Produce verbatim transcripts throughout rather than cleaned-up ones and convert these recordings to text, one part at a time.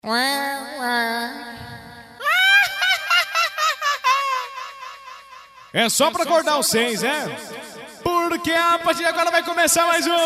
É só pra acordar os seis, é? Porque a partir de agora vai começar mais um...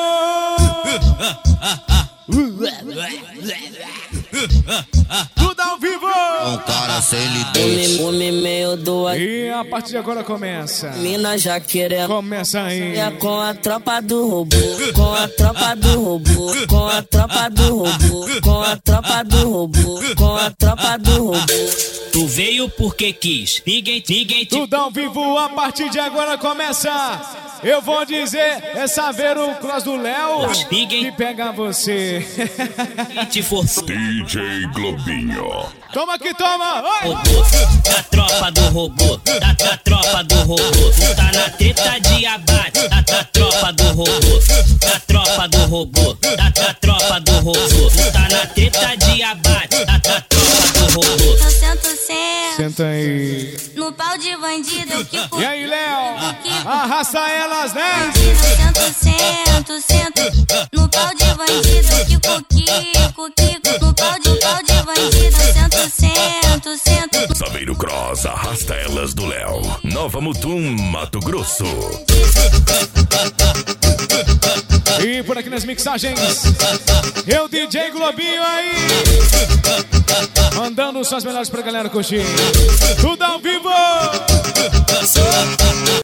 Tudo ao vivo! Um cara sem lidez. O meio do E a partir de agora começa. Mina já querendo. Começa aí. É com a tropa do robô, com a tropa do robô, com a tropa do robô, com a tropa do robô, com a tropa do robô. Tu veio porque quis, ninguém, ninguém te... Tudo ao vivo, a partir de agora começa. Eu vou dizer, é saber o cross do Léo que pega você. te forçou. D J Globinho. Toma que toma! Oi! Robô, da tropa do robô, da, da tropa do robô. Tá na treta de abate, da, da tropa do robô, da tropa do robô, da, da tropa do robô. Tá na treta de abate, da, da tropa do robô. Eu sento sempre Senta aí. no pau de bandido, eu quico. E aí, Léo? Arrasta elas, né? Eu sento, sento, sento no pau de bandido, eu quico, quico, quico. No pau de, pau de bandido, eu sento, sento, sento. Saveiro Cross, arrasta elas do Léo. Nova Mutum, Mato Grosso. E por aqui nas mixagens, eu, D J Globinho aí, mandando suas melhores pra galera curtir. Tudo ao vivo!